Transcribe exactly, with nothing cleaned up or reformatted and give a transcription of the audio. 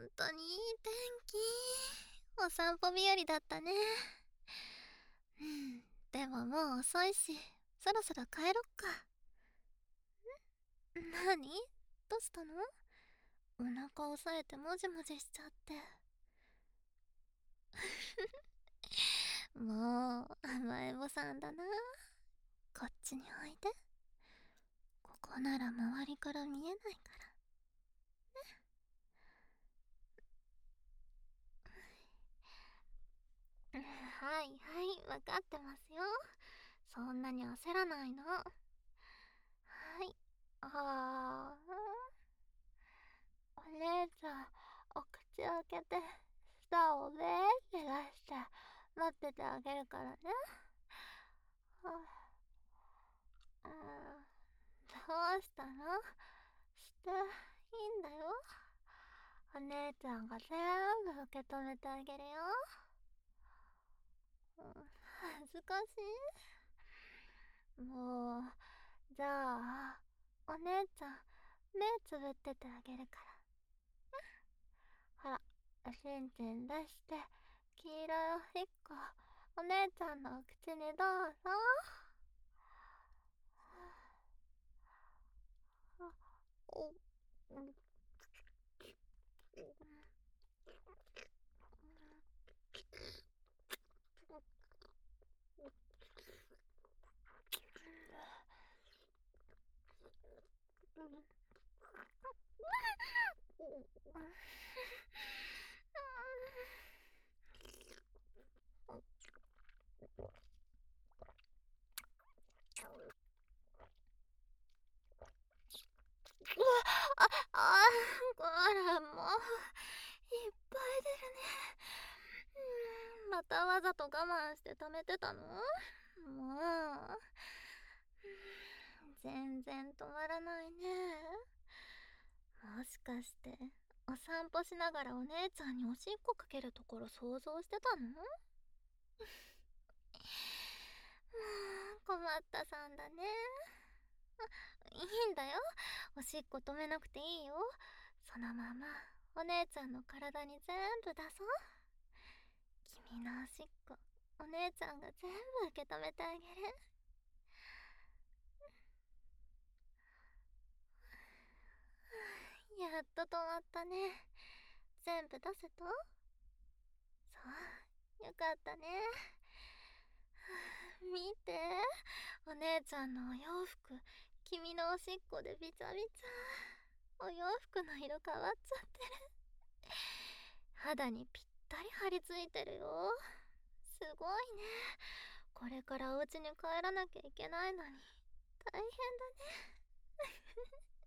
当にいい天気。お散歩日和だったね。うん、でももう遅いし、そろそろ帰ろっか。なに？どうしたの？お腹押さえてもじもじしちゃって。もう甘えん坊さんだな。こっちにおいで。ここなら周りから見えないから。はいはい、わかってますよ。そんなに焦らないの。はい。ああ、お姉ちゃん、お口開けて、舌をべーって出して、待っててあげるからね。はあ、うん、どうしたの？していいんだよ。お姉ちゃんが全部受け止めてあげるよ。うん、恥ずかしい。もう、じゃあ、お姉ちゃん、目つぶっててあげるから。ほら、しんちん出して、黄色いおしっこ、お姉ちゃんのお口にどうぞ。お、うん、あ、あ、こらもう、いっぱい出るね。うん、またわざと我慢して溜めてたの？もう、全然止まらないね。もしかして、お散歩しながらお姉ちゃんにおしっこかけるところ想像してたの？もう、困ったさんだね。いいんだよ。おしっこ止めなくていいよ。そのまま、お姉ちゃんの体に全部出そう。君のおしっこ、お姉ちゃんが全部受け止めてあげる。やっと止まったね。全部出せた？そう、よかったね。見て、お姉ちゃんのお洋服、君のおしっこでびちゃびちゃ。お洋服の色変わっちゃってる。肌にぴったり張り付いてるよ。すごいね。これからお家に帰らなきゃいけないのに大変だね。